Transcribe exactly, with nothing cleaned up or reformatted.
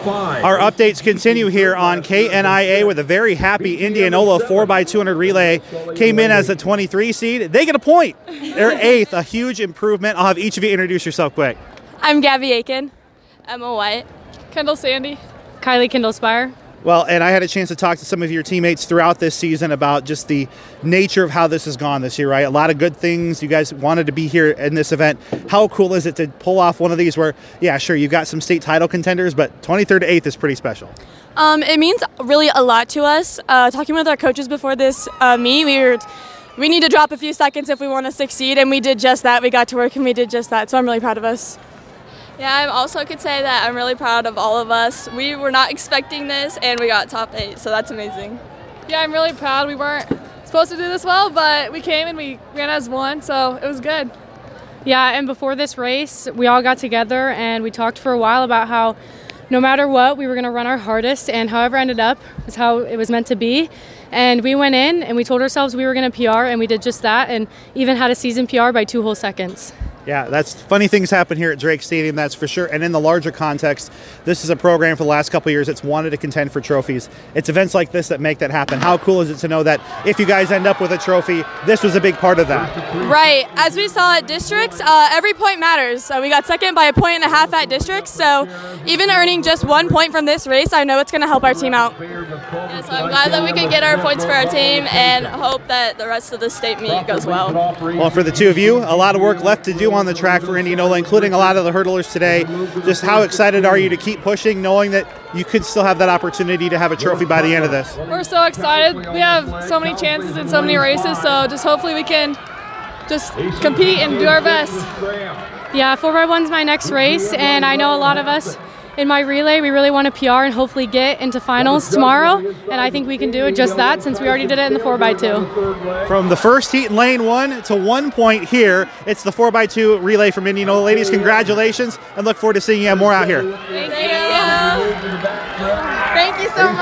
Our updates continue here on K N I A with a very happy Indianola four by two hundred relay. Came in as a twenty-three seed. They get a point. They're eighth, a huge improvement. I'll have each of you introduce yourself quick. I'm Gabby Aiken. Emma White. Kendall Sandy. Kylie Kindle-Spire. Well, and I had a chance to talk to some of your teammates throughout this season about just the nature of how this has gone this year, right? A lot of good things. You guys wanted to be here in this event. How cool is it to pull off one of these where, yeah, sure, you've got some state title contenders, but twenty-third to eighth is pretty special. Um, it means really a lot to us. Uh, talking with our coaches before this uh, meet, we were we need to drop a few seconds if we want to succeed, and we did just that. We got to work and we did just that, so I'm really proud of us. Yeah, I also could say that I'm really proud of all of us. We were not expecting this, and we got top eight, so that's amazing. Yeah, I'm really proud. We weren't supposed to do this well, but we came and we ran as one, so it was good. Yeah, and before this race, we all got together and we talked for a while about how no matter what, we were going to run our hardest, and however it ended up is how it was meant to be. And we went in and we told ourselves we were going to P R, and we did just that, and even had a season P R by two whole seconds. Yeah, that's funny things happen here at Drake Stadium, that's for sure. And in the larger context, this is a program for the last couple of years that's wanted to contend for trophies. It's events like this that make that happen. How cool is it to know that if you guys end up with a trophy, this was a big part of that? Right. As we saw at districts, uh, every point matters. So we got second by a point and a half at districts. So even earning just one point from this race, I know it's going to help our team out. Yeah, so I'm glad that we could get our points for our team and hope that the rest of the state meet goes well. Well, for the two of you, a lot of work left to do on the track for Indianola, including a lot of the hurdlers today. Just how excited are you to keep pushing, knowing that you could still have that opportunity to have a trophy by the end of this? We're so excited. We have so many chances in so many races, so just hopefully we can just compete and do our best. Yeah, four by one's my next race, and I know a lot of us in my relay, we really want to P R and hopefully get into finals tomorrow, and I think we can do it just that since we already did it in the four by two. From the first heat in lane one to one point here, it's the four by two relay from Indianola. Ladies, congratulations, and look forward to seeing you more out here. Thank you. Thank you so much.